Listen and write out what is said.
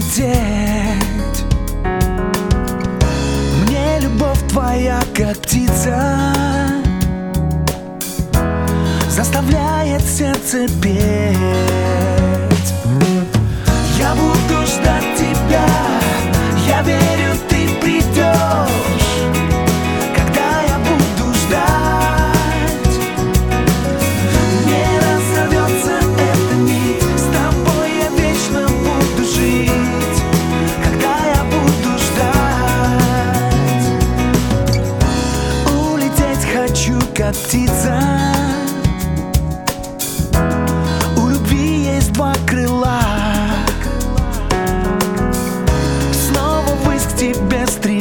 улететь. Мне любовь твоя, как птица, заставляет сердце петь. Я буду ждать тебя, я верю, ты придешь. Когда я буду ждать, не разорвется эта нить. С тобой я вечно буду жить. Когда я буду ждать, улететь хочу, как птица. У любви есть два крыла, снова ввысь к тебе стремиться.